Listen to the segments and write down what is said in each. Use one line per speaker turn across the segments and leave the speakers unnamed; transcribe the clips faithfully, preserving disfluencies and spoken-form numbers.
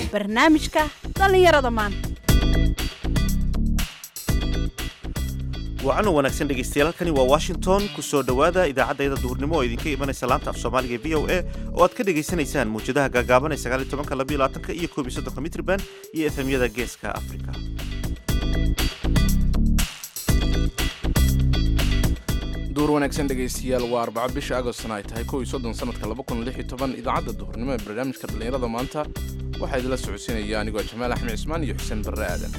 barnaamijka dhallinyarada maanta.
wacan wanaagsan dhegeystayaal, halkani waa Washington. ku soo dhawaada idaacadda duhurnimo oo idinka imanaysa laanta af Soomaaliga ee V O A oo aad ka dhageysanaysaan muujadaha gaagaaban ee sagaal iyo toban laba iyo labaatan iyo koob iyo soddon mitir band iyo F M-yada Geeska Afrika.
duur wanaagsan dhegeystayaal, waa arbaco bisha Agost ay tahay kow iyo soddon sanadka laba kun iyo lix iyo toban. idaacadda duhurnimo ee barnaamijka dhallinyarada maanta waxaa idila socodsiinaya anigoo Jamaal Axmed Cismaan iyo Xuseen Barre Aadan.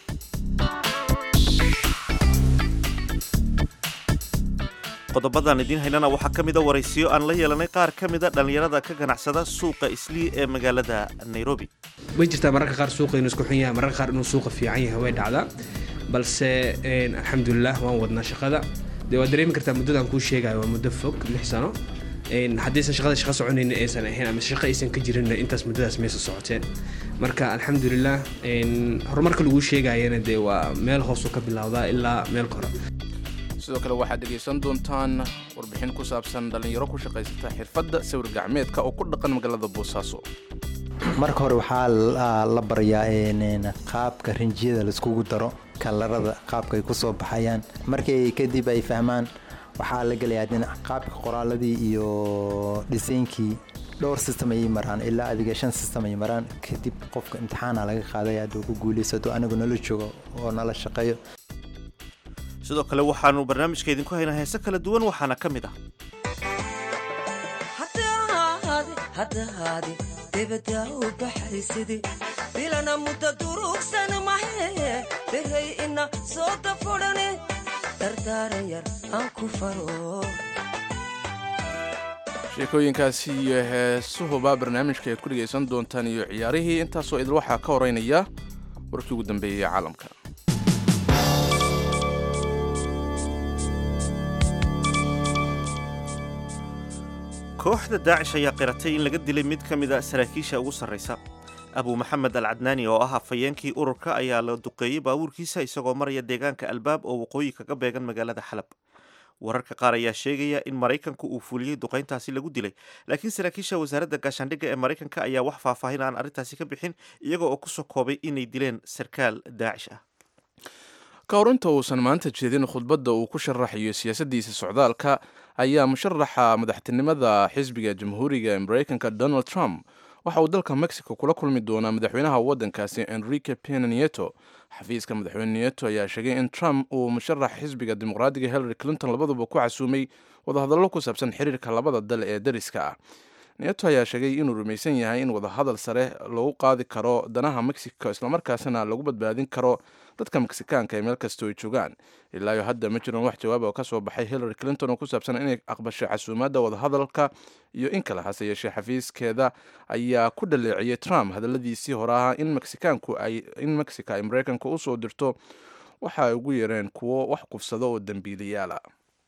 qodobadan idin haynana waxaa ka mid a waraysiyo aan la yeelanay qaar ka mid a dhallinyarada ka ganacsada suuqa Islii ee magaalada Nairobi.
way jirtaa mararka qaar suuqa inuu isku xun yahay, mararka qaar inuu suuqa fiican yahay way dhacdaa, balse alxamdulilah waan wadnaa shaqada. dee waad dareemi kartaa muddadaan kuu sheegayo waa muddo fog lix sano. haddaysan shaqada shaqa soconaynin aysan ahayn ama shaqa aysan ka jirin intaas muddadaas maysa socoteen. marka alxamdulilah horumarka lagu sheegayana dee waa meel hoosu ka bilowdaa ilaa meel kore.
sidoo kale waxaad dhegaysan doontaan warbixin ku saabsan dhallinyaro ku shaqaysata xirfadda sawir gacmeedka oo ku dhaqan magaalada Boosaaso.
marka hore waxaa la barayaa qaabka rinjiyada la iskugu daro, kalarada qaabka ay ku soo baxayaan. markay kadib ay fahmaan waxaa la gelayaa dhinaca qaabka qoraaladii iyo dhisaynkii. dhowr system ay maraan ilaa adiga shan system ay maraan. kadib qofka imtixaana laga qaaday hadduu ku guulaysato anigu nala joogo oo nala shaqeeyo.
sidoo kale waxaanu barnaamijka idinku haynaa heese kala duwan, waxaana ka mid ah
haddahaadi debada u baxaysidi bilana mudda durugsan mahe behay ina soo dafudhane dardaaran yar aan ku faro.
sheekooyinkaasi iyo heesuhuba barnaamijka aad ku dhegaysan doontaan iyo ciyaarihii. intaasoo idil waxaa ka horeynaya warkii ugu dambeeyey ee caalamka.
kooxda daacish ayaa qiratay in laga dilay mid ka mid a saraakiisha ugu sarraysa. abu maxamed al cadnaani oo ah afhayeenkii ururka ayaa la duqeeyey baabuurkiisa isagoo maraya deegaanka albaab oo waqooyi kaga beegan magaalada xalab. wararka qaar ayaa sheegaya in maraykanku uu fuliyey duqayntaasi lagu dilay, laakiin saraakiisha wasaaradda gaashaandhigga ee maraykanka ayaa wax faahfaahin aan arrintaasi ka bixin, iyaga oo ku soo koobay inay dileen sarkaal daacish ah.
ka hor inta uusan maanta jeedin khudbadda uu ku sharaxayo siyaasaddiisa socdaalka ayaa musharaxa madaxtinimada xisbiga jamhuuriga ee maraykanka Donald Trump waxa uu dalka Mexico kula kulmi doonaa madaxweynaha waddankaasi Enrique Pena Nieto. xafiiska madaxweyne Nieto ayaa sheegay in Trump uu musharaxa xisbiga dimuqraadiga Hillary Clinton labaduba ku casuumay wadahadallo ku saabsan xiriirka labada dal ee dariska ah. Nieto ayaa sheegay inuu rumaysan yahay in wadahadal sare lagu qaadi karo danaha Mexico islamarkaasina lagu badbaadin karo dadka Meksikaanka ee meel kastoo ay joogaan. ilaa iyo hadda ma jiran wax jawaab oo ka soo baxay Hillary Clinton oo ku saabsan inay aqbashay casuumaadda wadahadalka iyo in kale. hase yeeshee xafiiskeeda ayaa ku dhaleeciyey Trump hadalladiisii hore ahaa in Meksikaanku ay in Mexico ay Maraykanka u soo dirto waxa ay ugu yeereen kuwo wax kufsado oo dambiilayaal ah.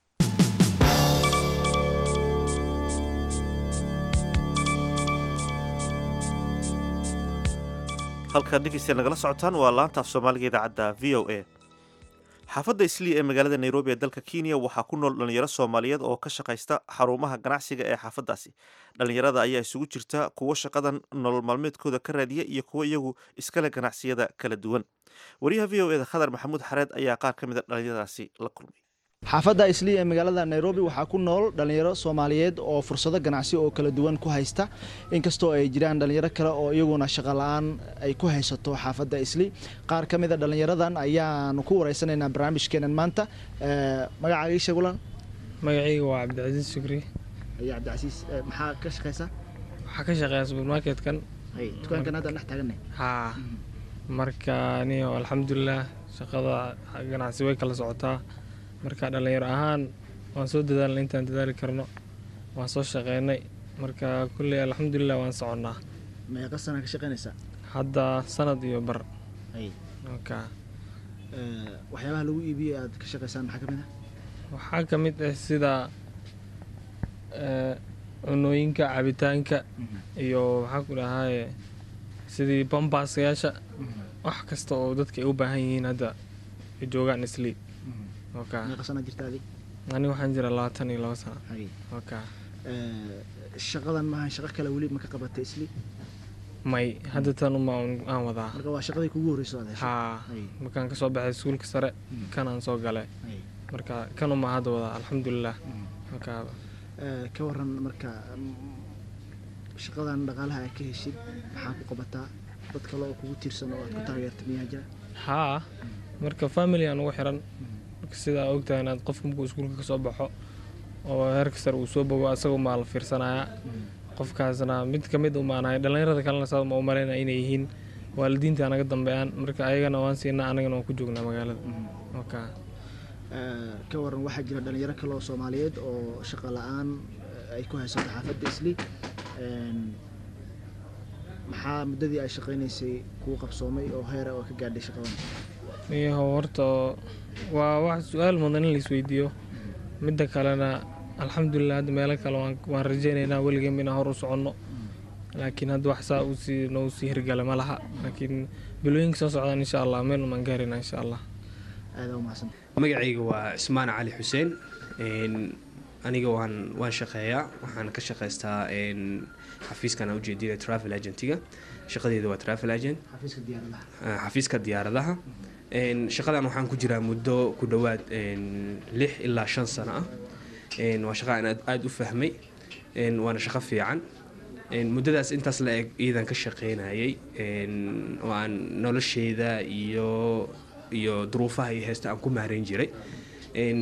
halkaad dhegeystayaal nagala socotaan waa laanta af Soomaaliga idaacadda V O A. xaafadda Islii ee magaalada Nairobi ee dalka Kenya waxaa ku nool dhalinyaro Soomaaliyeed oo ka shaqaysta xarumaha ganacsiga ee xaafaddaasi. dhalinyarada ayaa isugu jirta kuwo shaqadan nolol maalmeedkooda ka raadiya iyo kuwo iyagu iskale ganacsiyada kala duwan. wariyaha V O A da Khadar Maxamuud Xareed ayaa qaar ka mid a dhalinyaradaasi la kulmay.
xaafadda Islii ee magaalada Nairobi waxaa ku nool dhalinyaro Soomaaliyeed oo fursado ganacsi oo kala duwan ku haysta, inkastoo ay jiraan dhalinyaro kale oo iyaguna shaqo la'aan ay ku haysato xaafadda Islii. qaar ka mid a dhalinyaradan ayaanu ku wareysanaynaa barnaamijkeenan maanta. magacaaga ii sheeg ulan.
magacayga waa Cabdicasiis Shukri.
ayaa Cabdicasiis, maxaa ka shaqaysaa?
waxaa ka shaqeeyaa supermarket-kan.
hay dukaankan hadda dhex taaganay.
haa marka aniga alxamdulilah shaqada ganacsi way kala socotaa. marka dhalinyaro ahaan waan soo dadaalnay intaan dadaali karno, waan soo shaqeynay. marka kulley alxamdulilah waan soconnaa.
meeqa sana ka shaqeynaysaa?
hadda sanad iyo bar.
hay
okay.
waxyaabaha lagu iibiyo aad ka shaqaysaan maxaa ka mid ah?
waxaa ka mid ah sida cunooyinka, cabitaanka iyo waxaa ku dhahaye sidii bambaasyaasha, wax kasta oo dadka ay u baahan yihiin hadda ay joogaan Islii. okay.
meeqa sana jirtaa adig?
ani waxaan jiraa labaatan iyo laba sano.
hay
okay.
shaqadan maahan shaqo kale weli ma ka qabatay Islii?
may hadda tan uma aan wadaa
marka waa shaqadii kugu horreysay aad heshay
haa
Ay.
markaan kasoo baxay iskuulka sare kan aan soo galay
Ay.
marka kan uma hadda wadaa alxamdulilah marka
Ee, ka waran marka mm, shaqadan dhaqaalaha aad ka heshid maxaa ku qabataa dad kale oo kugu tiirsan oo aad ku taageerta miyaa jira
haa marka family aan ugu xiran marka sidaa ogtahay inaad qofka markuu iskuulka kasoo baxo oo heerka sare uu soo bogo asagoo maa la fiirsanaya qofkaasna mid ka mid umaanahay dhallinyarada kalena saa ma u malaynaya inay yihiin waalidiinta anaga dambeeyaan marka ayagana waan siinaa anagana waan ku joognaa magaalada marka
Ee, ka waran waxaa jira dhalinyaro kale oo soomaaliyeed oo shaqo la-aan eh, ay ku haysato xaafadda isli Een, maxaa muddadii ay shaqaynaysay kuu qabsoomay oo heera oo ka gaadhay shaqadan
iyo horta waa wax su-aal mudan in la isweydiiyo midda kalena alxamdulilah hadda meelo kale waan waan rajaynaynaa weligeem inaan hor u soconno laakiin hadda wax saa usii noo sii hirgala ma laha laakiin bilooyinka soo socdaan insha allah meel umaan gaaraynaa insha allah
aada u mahadsan
magacayga waa cismaan cali xuseen een, aniga waan waan shaqeeyaa waxaan ka shaqaystaa een, xafiiskan aan ujeedina travel agentiga shaqadeeda waa travel agent
xafiiska diyaaradaha
ah, xafiiska diyaaradaha een, shaqadan waxaan ku jiraa muddo ku dhowaad een, lix ilaa shan sano ah een, waa shaqa aan aad aad u fahmay een, waana shaqo fiican een, muddadaas intaas la eg iidan ka shaqeynayay een, oo aan nolosheeda iyo iyo duruufaha iyo heesta aan ku mahrayn jiray een,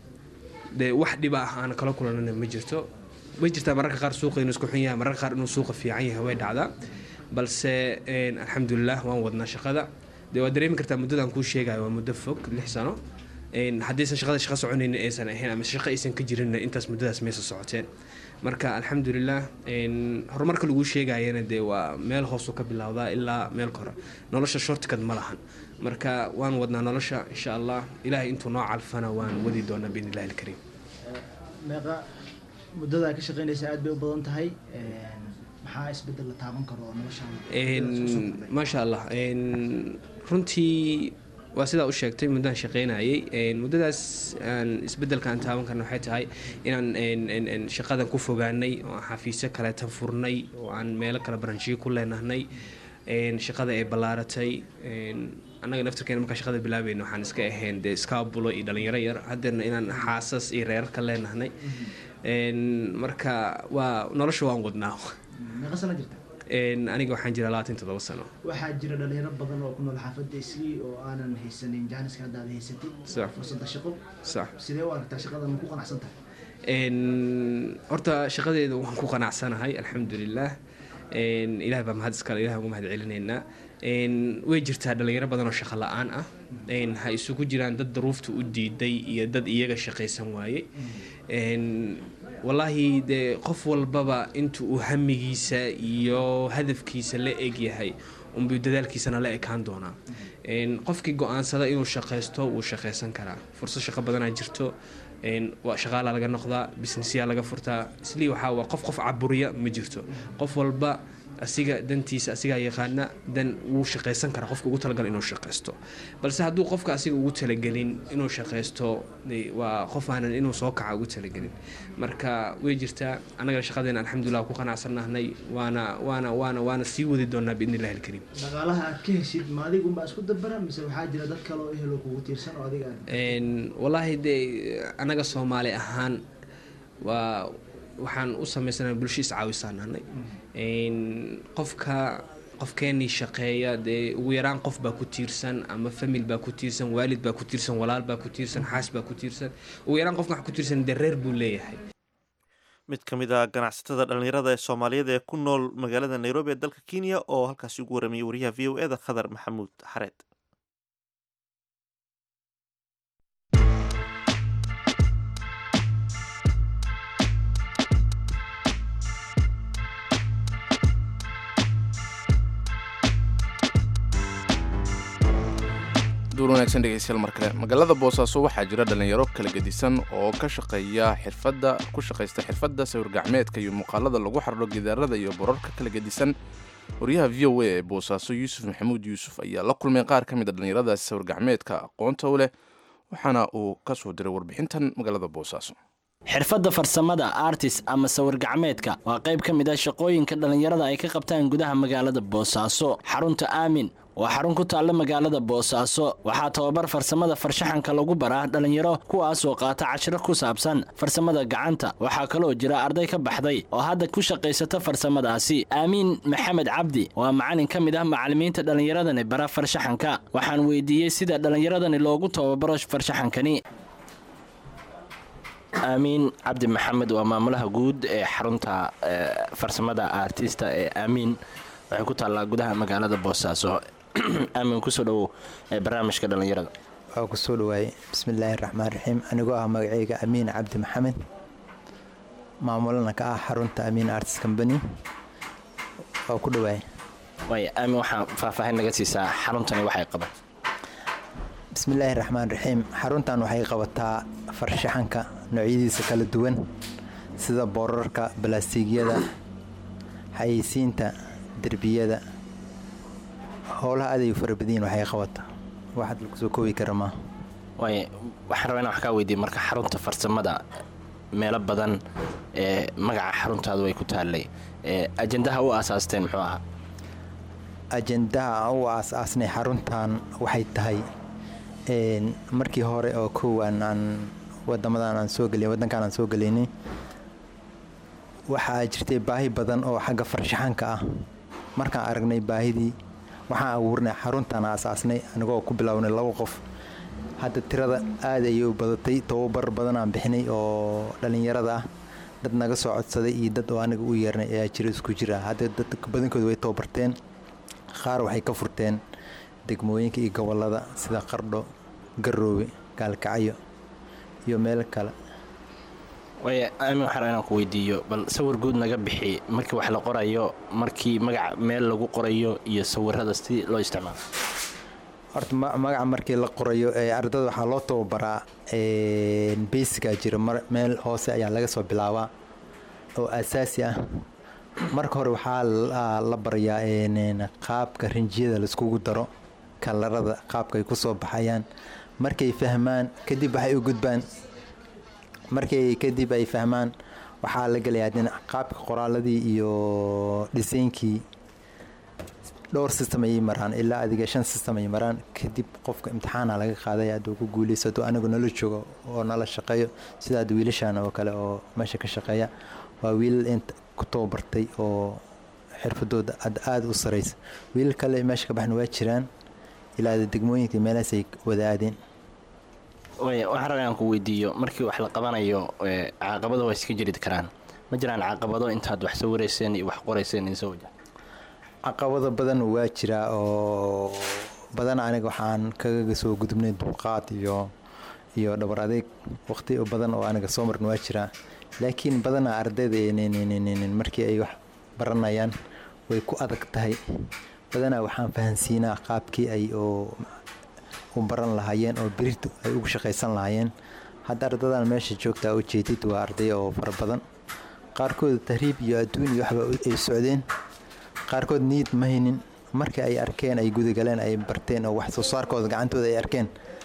dee wax dhiba ah aan kala kulanana ma jirto way jirtaa mararka qaar suuqa inuu isku xun yahay mararka qaar inuu suuqa fiican yahay way dhacdaa balse een, alxamdulilah waan wadnaa shaqada dee waa dareemi kartaa muddadaan kuu sheegayo waa muddo fog lix sano een, haddaysan shaqada shaqo soconaynin aysan ahayn ama shaqo aysan ka jirin intaas muddadaas maysa socoteen marka alxamdulilah een, horumarka lagu sheegayana dee waa meel hoosu ka bilowdaa ilaa meel kore nolosha shortcut ma lahan marka waan wadnaa nolosha insha allah ilaahay intuu noo calfana waan wadi doonaa biidni illahi alkariim
meeqa muddada aad ka shaqaynaysa aad bay u badan tahay Een, maxaa isbedel la taaban karo oo noloshaada
Een, maasha allah een, runtii waa sidaa u sheegtay muddaan shaqeynayay een, muddadaas aan isbedelka aan taaban karna waxay tahay inaan een, een, een, shaqadan ku fogaanay oo aan xafiisyo kaleetan furnay oo aan meelo kale baranjiyo ku leenahnay een, shaqada ay ballaaratay een, annaga naftirkeena markaan shaqada bilaabayna waxaan iska ahayn dee iskaabulo iyo dhalinyaro yar haddeerna inaan xaasas iyo reerar ka leenahnay een, marka waa nolosha waan wadnaa
meeqa sano jirta
een, aniga waxaan jiraa labaatan iyo toddoba sano
waxaa jira dhalinyaro badan oo ku nool xaafadda isli oo aanan haysanin jaaniska hadda aad haysatid
Sax.
fursadda shaqo
sax
sidee u aragtaa shaqadan ma ku qanacsan tahay
Een, horta shaqadeeda waan ku qanacsanahay alxamdulilah een, ilaah baa mahad iskale ilaah ugu mahad celinaynaa een, way jirtaa dhalinyaro badan oo shaqo la-aan ah een, ha isugu jiraan dad daruufta u diiday iyo dad iyaga shaqaysan waayey een, wallaahi dee qof walbaba inta uu hamigiisa iyo hadafkiisa la egyahay unbuu dadaalkiisana la ekaan doonaa een, qofkii go-aansada inuu shaqaysto wuu shaqaysan karaa fursad shaqo badanaa jirto een, waa shaqaalaa laga noqdaa businessyaa laga furtaa islii waxaa waa qof qof caburiya ma jirto qof walba asiga dantiisa asigaa yaqaana dan wuu shaqaysan karaa qofka ugu talagal inuu shaqaysto balse hadduu qofka asiga ugu talagelin inuu shaqaysto dee waa qof aanan inuu soo kaca ugu talagelin marka way jirtaa annagana shaqadeena alxamdulilah ku qanacsanahnay waana waana waana waana sii wadi doonaa biidni illahi alkariim
dhaqaalaha aad ka heshid ma adigunbaa isku dabara mise waxaa jira dad kale oo ehelo kugu tiirsan oo adiga aad
Een, wallaahi dee annaga soomaali ahaan waa waxaan u samaysana bulsho iscaawisaan nahnay Een, qofka qofkeenii shaqeeya dee ugu yaraan qof baa ku tiirsan ama famil baa ku tiirsan waalid baa ku tiirsan walaal baa ku tiirsan xaas baa ku tiirsan ugu yaraan qofka wax ku tiirsan dee reer buu leeyahay
mid ka mid ah ganacsatada dhallinyarada ee soomaaliyeed ee ku nool magaalada nairobi ee dalka kenya oo halkaasi ugu waramayay wariyaha v o e da khadar maxamuud xareed
duur wanaagsan dhegeystayaal mar kale magaalada boosaaso waxaa jira dhalinyaro kala gedisan oo ka shaqeeya xirfadda ku shaqaysta xirfadda sawir gacmeedka iyo muuqaalada lagu xardho gidaarada iyo borarka kala gedisan wariyaha v o a ee boosaaso yuusuf maxamuud yuusuf ayaa la kulmay qaar ka mid a dhalinyaradaasi sawir gacmeedka aqoonta u leh waxaana uu ka soo diray warbixintan magaalada boosaaso
xirfadda farsamada artist ama sawir gacmeedka waa qayb ka mid ah shaqooyinka dhalinyarada ay ka qabtaan gudaha magaalada Boosaaso. Xarunta Aamin waa xarun ku taalla magaalada Boosaaso. Waxaa tababar farsamada farshaxanka lagu baraa dhalinyaro kuwaas oo qaata cashiro ku saabsan farsamada gacanta. Waxaa kaloo jira arday ka baxday oo hadda ku shaqaysata farsamadaasi. Aamin Maxamed Cabdi waa macallin ka mid ah macallimiinta dhalinyaradani bara farshaxanka. Waxaan weydiiyey sida dhalinyaradani loogu tababaro farshaxankani. Aamin Cabdi Maxamed waa maamulaha guud ee xarunta farsamada artista ee Aamin waxay ku taallaa gudaha magaalada Boosaaso. Aamin ku soo dhaw barnaamijka dhalinyarada.
Waa ku soo dhawaay. Bismillaahir Rahmaanir Rahiim. Anigu ah magacayga Aamin Cabdi Maxamed. Maamulana ka ah xarunta Aamin Artist Company. Waa ku dhawaay.
Way Aamin waxa faahfaahin naga siisaa xaruntani waxay qaban.
Bismillaahir Rahmaanir Rahiim. Xaruntan waxay qabataa farshaxanka noocyadiisa kala duwan sida boorarka, balaastigiyada, xayeysiinta, derbiyada. howlaha aad ay farbadin waxay qabataa waxaad lagu soo koobi kara ma
way waxaan rabaa inaan wax ka weydiiyo marka xarunta farsamada meelo badan ee magaca xaruntaadu way ku taalay ee ajendaha u asaasteen muxuu ahaa
ajendaha u asaasnay xaruntan waxay tahay een markii hore oo koowan aan wadamadan aan soo galay wadankan aan soo galaynay waxa jirtay baahi badan oo xagga farshaxanka ah markaan aragnay baahidii waxaan abuurnay xaruntan asaasnay anigoo ku bilownay laba qof hadda tirada aad ay u badatay tababar badan aan bixinay oo dhalinyarada ah dad naga soo codsaday iyo dad oo aniga u yeernay ayaa jira isku jira hadda dad badankoodu way tababarteen qaar waxay ka furteen degmooyinka iyo gobolada sida Qardho, Garoowe, Gaalkacyo iyo meel kale
way aan waxaan ku weydiiyo bal sawir guud naga bixi markii wax la qorayo markii magac meel lagu qorayo iyo sawirada si loo isticmaalo
horta magac markii la qorayo ee ardada waxa loo tababaraa ee basic jira meel hoose ayaa laga soo bilaabaa oo asaasi ah marka hore waxa la barayaa in qaabka rinjiyada la isku daro kalarada qaabka ay ku soo baxayaan markay fahmaan kadib waxay u gudbaan markay kadib ay fahmaan waxa la galayaa dhinac qaabka qoraaladii iyo dhisaynkii dhowr system ay maraan ilaa adiga shan system ay maraan kadib qofka imtixaan laga qaaday aad ku guuleysato anigu nala joogo oo nala shaqeeyo sida wiilashan oo kale oo meesha ka shaqeeya waa wiil inta ku tababartay oo xirfadooda aad u sareysa wiil kale meesha ka baxna waa jiraan ilaa degmooyinka meelahaas ay wadaadeen
way waxaan rabaa ku weydiiyo markii wax la qabanayo caqabado way iska jiri karaan ma jiraan caqabado intaad wax soo wareyseen iyo wax qoreyseen in soo wajah
caqabado badan waa jira oo badan aniga waxaan kaga soo gudubnay dulqaad iyo iyo dhabar adeeg waqti badan oo aniga soo marnay waa jira laakiin badan ardayda ineen markii ay wax baranayaan way ku adag tahay badan waxaan fahansiinaa qaabkii ay oo u baran lahaayeen oo birito ay ugu shaqeysan lahaayeen hadda ardadan meesha joogta oo jeedid waa arday oo fara badan qaarkood tahriib iyo adduun iyo waxba ay socdeen qaarkood niid ma haynin markii ay arkeen ay guud galeen ay barteen oo wax soo saarkooda gacantooda ay arkeen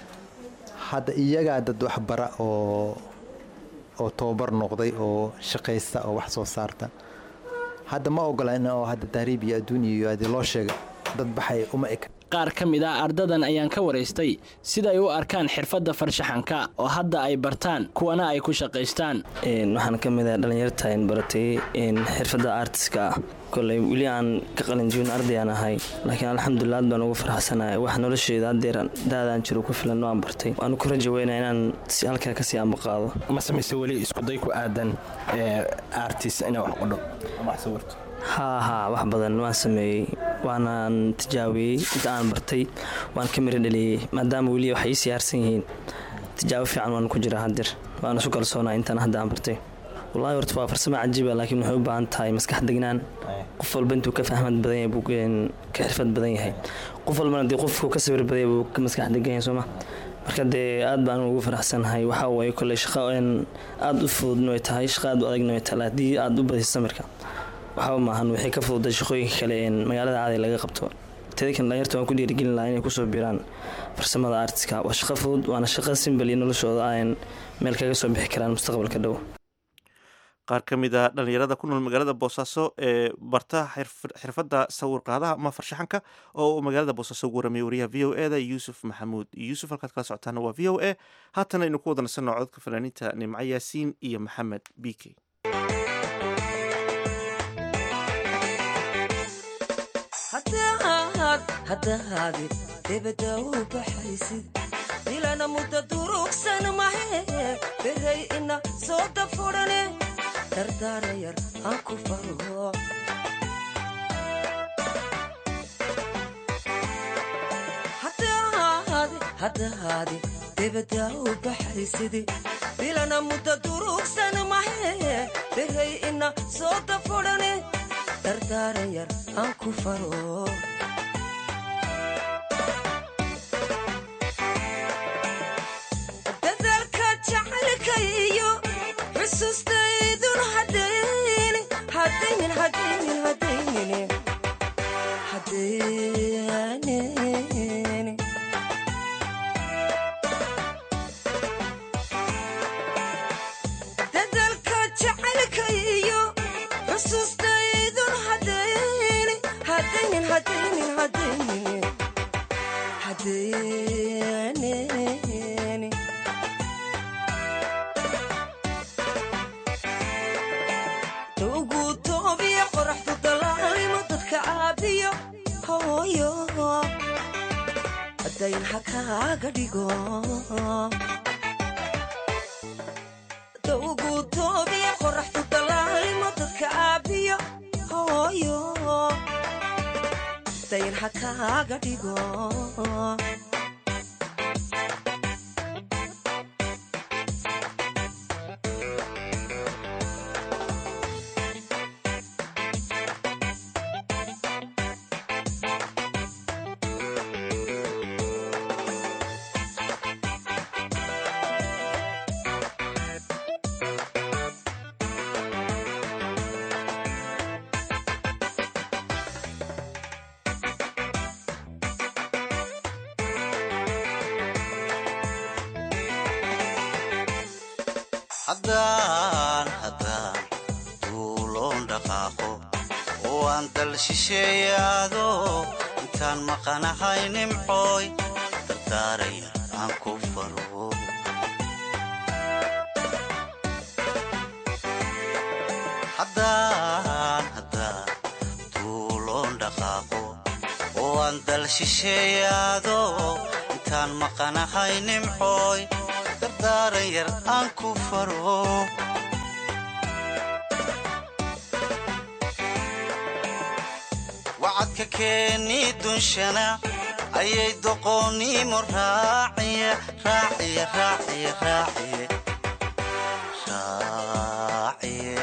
hadda iyaga dad wax bara oo oo tababar noqday oo shaqeysta oo wax soo saarta hadda ma ogolaan oo hadda tahriib iyo adduun iyo aad loo sheegay dad baxay uma eka
qaar ka mid ah ardadan ayaan ka wareystay sida ay u arkaan xirfadda farshaxanka oo hadda ay bartaan kuwana ay ku shaqeystaan
een waxaan ka mid ah dhalinyarta in baratay in xirfadda artiska kulay wili aan ka qalin jibin arday aan ahay laakiin alxamdulillah baan ugu faraxsanahay wax nolosheeda adeeran daadaan jiro ku filan oo aan bartay waan ku rajaynayaa inaan si halka ka sii ama qaado
ma sameysay wali isku day ku aadan ee artist ina wax qodho ama sawirto
ha ha wax badan waan sameeyay waanaan tijaabiyay inta aan bartay waan ka miri dhaliyay maadaama wali wax ay siyaarsan yihiin tijaabo fiican waan ku jiraa hadir waan isku kalsoonaa intaan hadda aan bartay wallahi horta waa farsamo cajiib ah laakiin wuxuu u baahan tahay maskax degnaan qof walba intuu ka fahmad badan yahay buu ka xirfad badan yahay qof walba hadii qofku ka sawir badan yahay buu ka maskax degan yahay Soomaa marka dee aad baan ugu faraxsanahay waxa way kulay shaqo in aad u fudud way tahay shaqo aad u adag way tahay hadii aad u badiso marka waxa ma ahan wixii ka fududay shaqooyinka kale ee magaalada caadi laga qabto teeda kan dhalinyarta waan ku dhiirigelin lahaa inay kusoo biiraan farsamada artiska. waa shaqo fudud, waana shaqo simbal iyo noloshooda aan meel kaga soo bixi karaan mustaqbalka dhow.
qaar ka mid a dhalinyarada ku nool magaalada boosaaso ee barta xirfadda sawirqaadaha ama farshaxanka oo uu magaalada boosaaso ugu waramiyay wariyaha v o e da yuusuf maxamuud yuusuf. halkaad kala socotaana waa v o e. haatana aynu ku wada nasanno cododka fanaaniinta nimco yaasiin iyo maxamed bike.
haddahaadi debada u baxaysid dilana mudda durugsan mahe beray ina soo dafurane dardaarayar aan ku faro haddahaadi debada u baxaysid dilana mudda durugsan mahe beray ina soo dafurane dardaarayar aan ku faro xusuustaydun hadaynin hadaynin hadaynin hadaynin hadaynin dadalka jacaylka iyo xusuustaydun hadaynin hadaynin hadaynin hadaynin hadaynin dayn hakaaga dhigo dawgu toobiya qoraxdu dalaalimo dadka aabiyo hooyo dayn hakaaga dhigo
haddaan haddaan duuloon dhaqaaqo oo aan dal shisheeyaado intaan maqanahay nimcooy dardaaraya aan ku faro haddaan haddaan duuloon dhaqaaqo oo aan dal shisheeyaado intaan maqanahay nimcooy dardaaran yar aan ku faro wacadka keeni dunshana ayay doqoonnimo raaciye raaciye raaciye raaciye raaciye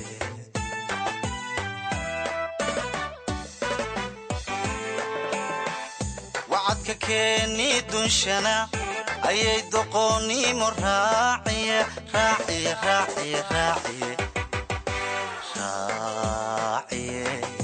wacadka keeni dunshana ayay doqoonnimo raaciye raaciye raaciye raaciye raaciye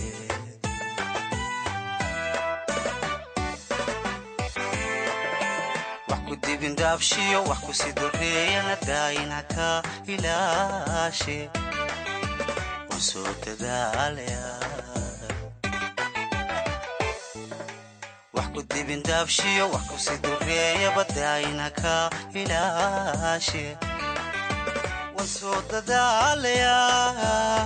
wax ku dibindaabshiyo wax ku sidoreeyana daayina ka ilaashe waan soo dadaalaya dibindaabshiyo wax ku sidoreeya badaayina ka ilaashe waan soo dadaalayaa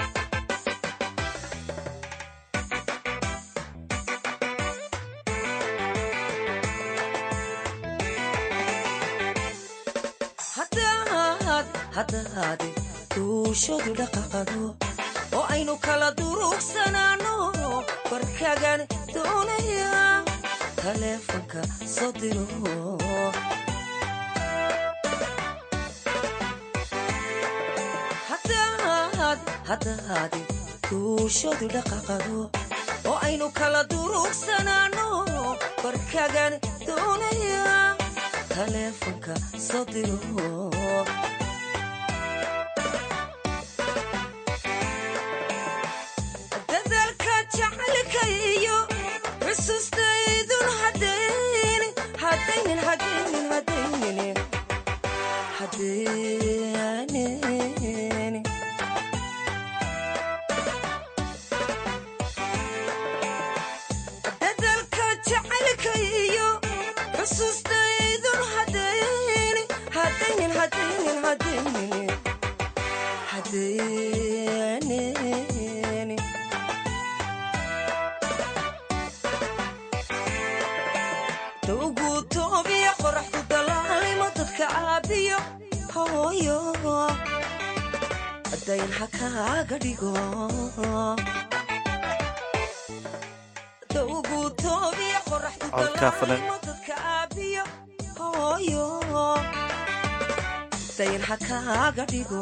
haddahaadi duushadu dhaqaqado oo aynu kala durugsanaano warkagan doonaya taleefanka soo diro haddahaadi duushadu dhaqaqado oo aynu kala durugsanaano warkagan doonaya taleefanka soo diro dadalka jacaylka iyo xusu hadeeni dadalka jacaylka iyo xusuustaydun hadeeni hadaynin hadaynin hadaynin hadeeni ugu toobiya qoraxdu dalaalimo dadka caabiyo hooyo dayn ha kaaga dhigo ugu toobiya qoraxdu dalaalimo dadka caabiyo hooyo dayn ha kaaga dhigo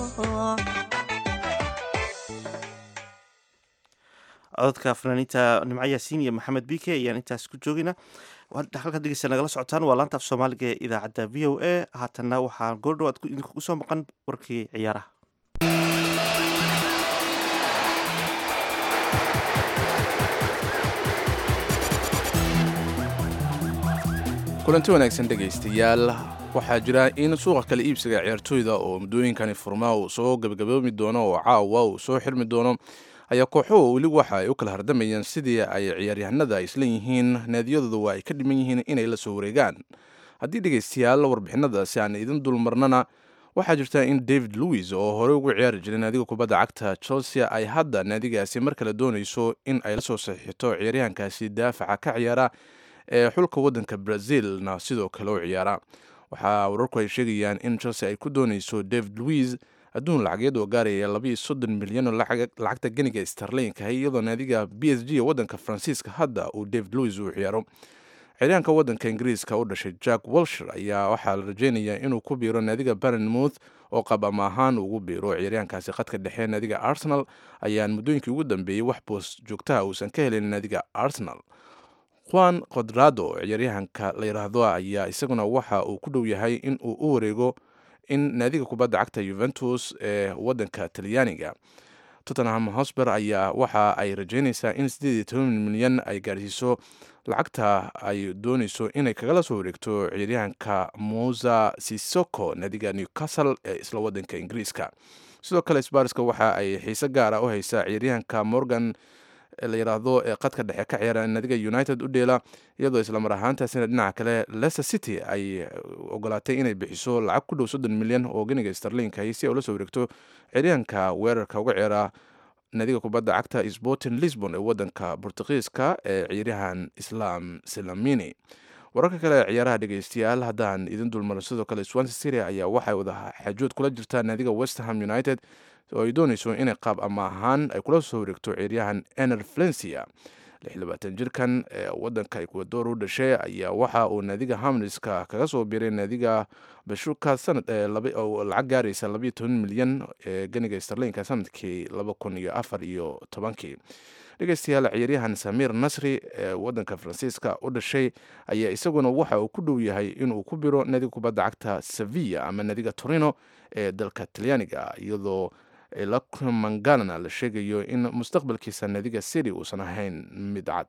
cododka fanaaniinta nimco yaasiin iyo maxamed bike ayaan intaas ku joogayna halkaad dhegeysta nagala socotaan waa laanta af soomaaliga ee idaacadda v o a haatanna waxaa goordhow aad idinku soo maqan warkii ciyaaraha
kulanti wanaagsan dhegaystayaal waxaa jira in suuqa kala iibsiga ciyaartooyda oo muddooyinkani furmaa uu soo gabagaboomi doono oo caawa uu soo xirmi doono ayaa kooxuhu weli waxa ay u kala hardamayaan sidii ay ciyaaryahanada ay isla yihiin naadiyadooda waa ay ka dhiman yihiin inay la soo wareegaan haddii dhegaystayaal warbixinadaasi aan idin dulmarnana waxaa jirta in david louis oo horey ugu ciyaari jiray naadiga kubadda cagta chelsea ay hadda naadigaasi mar kale doonayso in ay la soo saxiixito ciyaaryahankaasi daafaca ka ciyaara ee xulka waddanka brazilna sidoo kale u ciyaara waxaa wararku ay sheegayaan in chelsea ay ku doonayso david louis adduun lacageed oo gaaraya labayo soddon milyan oo lacagta ganiga starlinka iyadoo naadiga b s g ee waddanka faransiiska hadda uu david louis uu ciyaaro ciyaaryahanka waddanka ingiriiska u dhashay jack walsher ayaa waxaa la rajeynayaa inuu ku biiro naadiga barnmouth oo qab ama ahaan ugu biiro ciyaaryahankaasi khadka dhexe naadiga arsenal ayaan muddooyinkii ugu dambeeyey wax boos joogtaha uusan ka helin naadiga arsenal juan codrado ciyaaryahanka la yidhaahdo ayaa isaguna waxa uu ku dhow yahay in uu u wareego in naadiga kubadda cagta yuventus ee waddanka talyaaniga tottenham hosber ayaa waxa ay rajeynaysaa in siddeed iyo toban milyan ay gaarsiiso lacagta ay doonayso inay kagala soo wareegto ciyaaryahanka musa sisoko naadiga newcastle ee isla waddanka ingiriiska sidoo kale sbarska waxa ay xiise gaara u haysaa ciyaaryahanka morgan la yidhaahdo ee qadka dhexe ka ciyaara naadiga united u dheela iyadoo islamar ahaantaasina dhinaca kale leicester city ay ogolaatay inay bixiso lacag ku dhow soddon milyan oo ganiga starlinka si ay ula soo wareegto ciyaaryahanka weerarka uga ciyaara naadiga kubadda cagta sporting lisbon ee waddanka bortugiiska ee ciyaaryahan islam silamini wararka kale ciyaaraha dhegeystayaal haddaan idin dulmaro sidoo kale swansea city ayaa waxay wada xajood kula jirtaa naadiga westham united oo ay doonayso inay qaab ama ahaan ay kula soo wareegto ciyaaryahan ener valencia lix iyo labaatan jirkan ee waddanka ecuador u dhashay ayaa waxa uu naadiga hamliska kaga soo biiray naadiga bashuka sanad oo lacag gaaraysa labayo toban milyan ee ganiga starlinka sanadkii laba kun iyo afar iyo tobankii dhegeystayaal ciyaaryahan samir nasri ee waddanka faransiiska u dhashay ayaa isaguna waxa uu ku dhow yahay inuu ku biro naadiga kubadda cagta sevilla ama naadiga torino ee dalka talyaaniga iyadoo lamangalana la sheegayo in mustaqbalkiisa naadiga siri uusan ahayn mid cad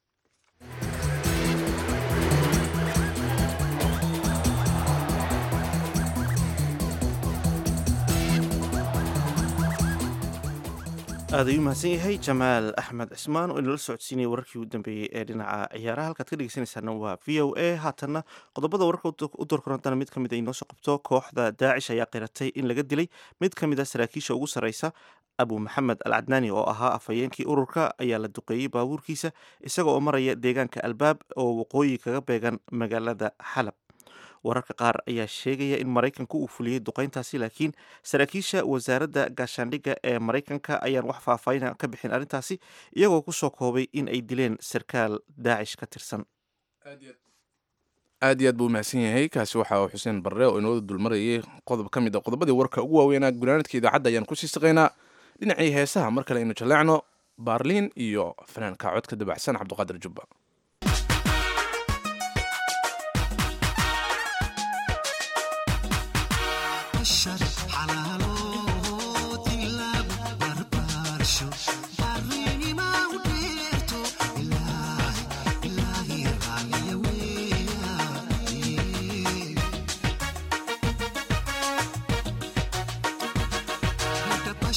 aad ayuu mahadsan yahay jamaal axmed cismaan oo inala socodsiinaya wararkii u dambeeyey ee dhinaca ciyaaraha halkaad ka dhegeysanaysaana waa v o a haatanna qodobada wararka u doorkorantana mid ka mid a inoo soo qabto kooxda daacish ayaa qiratay in laga dilay mid ka mid a saraakiisha ugu sarreysa abu maxamed al cadnaani oo ahaa afhayeenkii ururka ayaa la duqeeyey baabuurkiisa isaga oo maraya deegaanka albaab oo waqooyi kaga beegan magaalada xalab wararka qaar ayaa sheegaya in maraykanku uu fuliyey duqeyntaasi laakiin saraakiisha wasaaradda gaashaandhigga ee maraykanka ayaan wax faahfaahin ka bixin arrintaasi iyagoo ku soo koobay in ay dileen sarkaal daacish ka tirsan
aad iyo aad buu umahadsan yahay kaasi waxa uu xuseen barre oo inooda dulmarayay qodob ka mid a qodobadii warka ugu waaweynaa gunaanadka idaacadda ayaan kusii saqaynaa dhinacii heesaha mar kale aynu jaleecno baarliin iyo fanaanka codka dabacsan cabdiqaadir jubba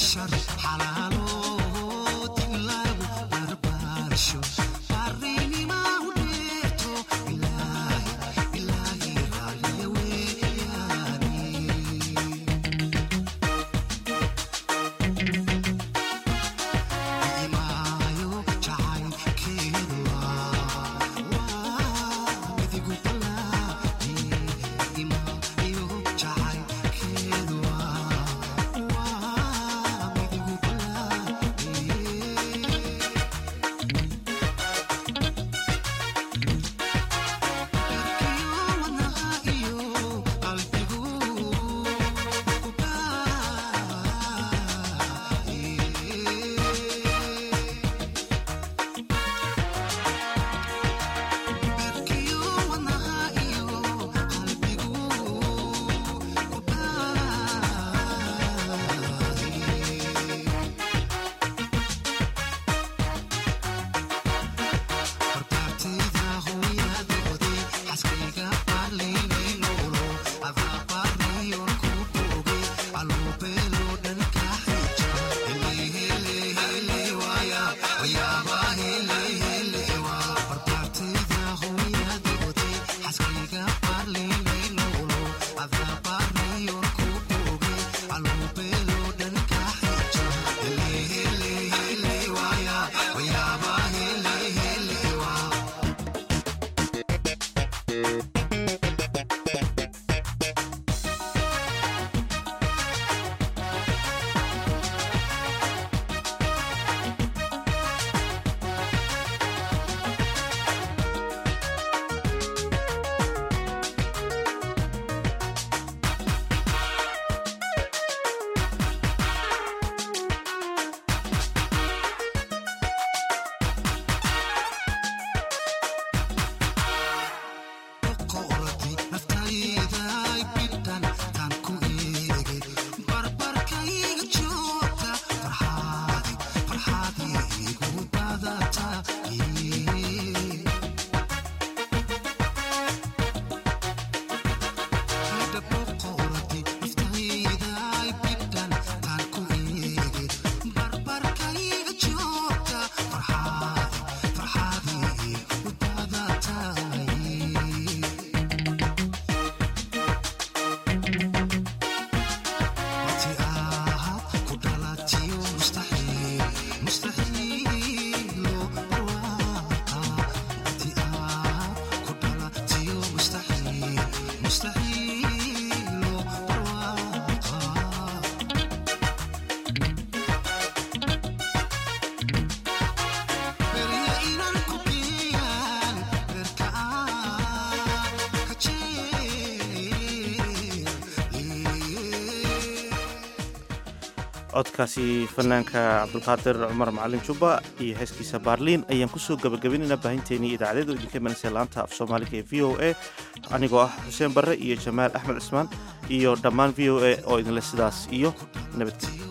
codkaasi fanaanka cabdulqaadir cumar macalin jubba iyo heeskiisa baarliin ayaan kusoo gabagabaynayna baahinteennii idaacadeedu idinka imanaysa laanta af soomaaliga ee v o a anigoo ah xuseen barre iyo jamaal axmed cismaan iyo dhammaan v o a oo idinle sidaas iyo nabadgelya